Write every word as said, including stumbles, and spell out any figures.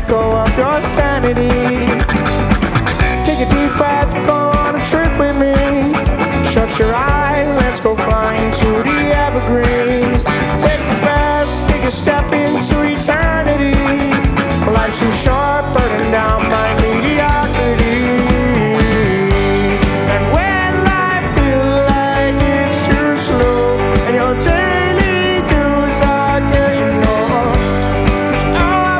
let go of your sanity. Take a deep breath, go on a trip with me. Shut your eyes, let's go flying to the evergreens. Take a breath, take a step into